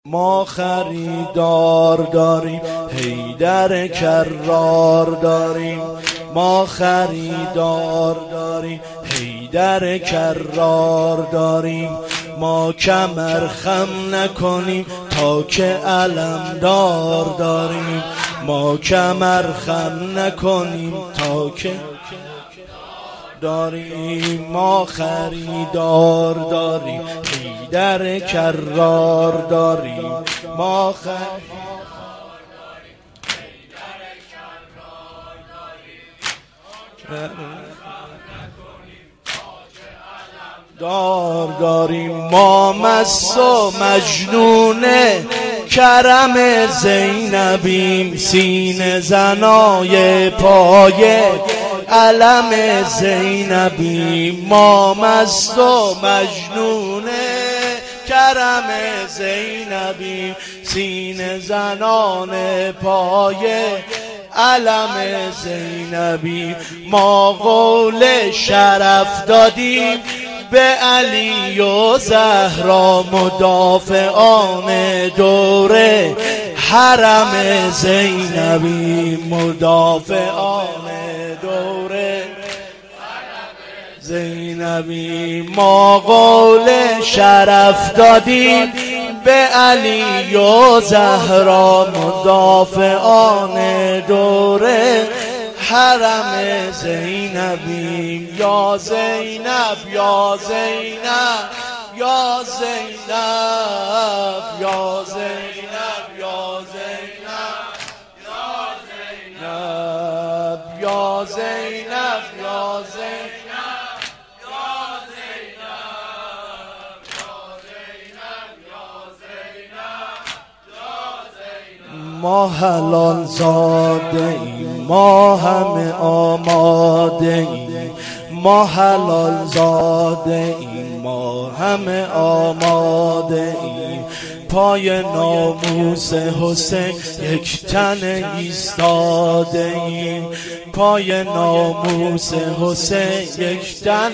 ما خریدار داریم، حیدر کرار داریم. ما خریدار داریم، حیدر کرار داریم. ما کمر خم نکنیم تا که علمدار داریم. ما کمر خم نکنیم تا که داریم. ما خریدار داریم، حیدر کرار داریم. ما داریم. ما مست و مجنون کرم زینبیم، سینه زنای پای علم زینبیم. ما مست و مجنون کرم زینبیم، سینه زنان پای علم زینبی. ما قول شرف دادیم به علی و زهرا، مدافعان دوره حرم زینبی. مدافعان دوره زینبی. ما قول شرف دادیم به علی و زهرا، مدافعان دوره حرم زینبیم. یا زینب یا زینب یا زینب یا زینب یا زینب یا زینب یا زینب. ما حلال زاده ایم، ما همه آماده ایم. ما حلال زاده ایم، ما همه آماده ایم. پای ناموس حسین یک تن ایستاده ایم. پای ناموس حسین یک تن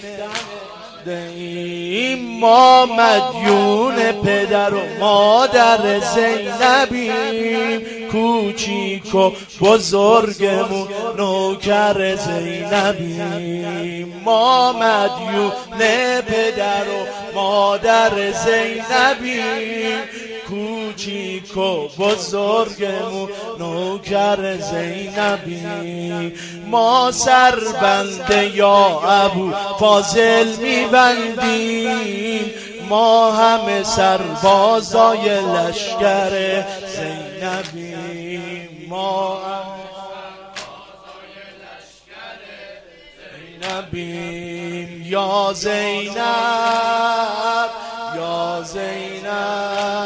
ایم. ما مدیون پدر و مادر زینبیم، کوچیک و بزرگمون نوکر زینبیم. ما مدیون پدر و مادر زینبیم، کوچیک و بزرگمون نوکر زینبیم. ما سربند یا ابو فاضل میبندیم، ما همه سربازای لشکر زینبیم. ما زینبیم. یا زینب یا زینب